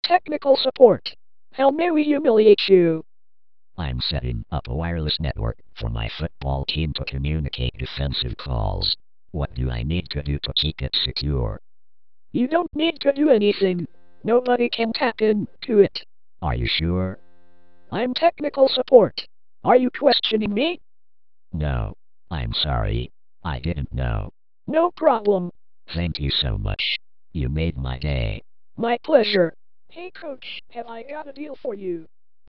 Technical support. How may we humiliate you? I'm setting up a wireless network for my football team to communicate defensive calls. What do I need to do to keep it secure? You don't need to do anything. Nobody can tap into it. Are you sure? I'm technical support. Are you questioning me? No. I'm sorry. I didn't know. No problem. Thank you so much. You made my day. My pleasure. Hey coach, have I got a deal for you?